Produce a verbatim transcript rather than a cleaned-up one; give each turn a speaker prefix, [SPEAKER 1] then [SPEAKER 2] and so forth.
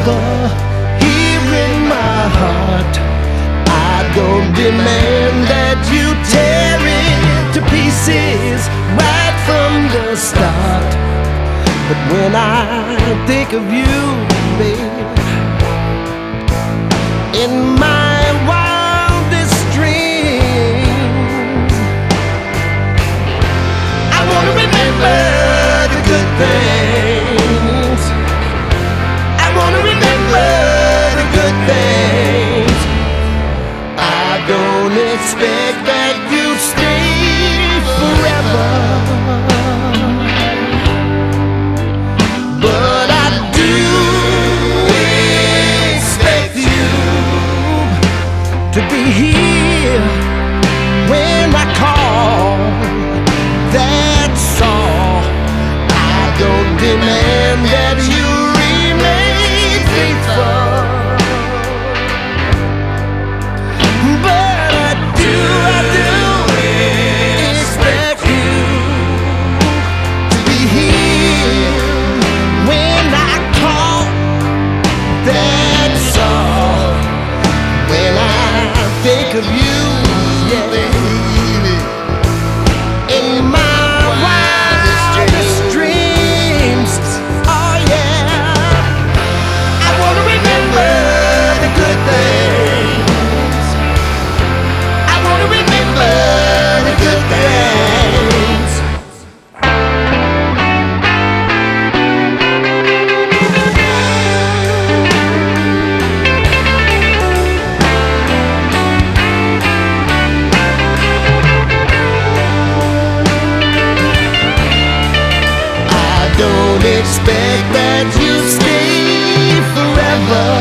[SPEAKER 1] forever here in my heart. I don't demand that you tear it to pieces right from the start. But when I think of you, babe, in my wildest dreams, I wanna remember the good things. I wanna remember the good things. I don't expect that you stay forever, but I do expect you to be here when I call. That's all. I don't demand that you remain faithful, but I do, I do expect you to be here when I call. That's all. When I think of you, yeah, in my wildest dreams, oh yeah, I wanna remember the good things. I wanna remember the good things. I don't expect that you stay forever,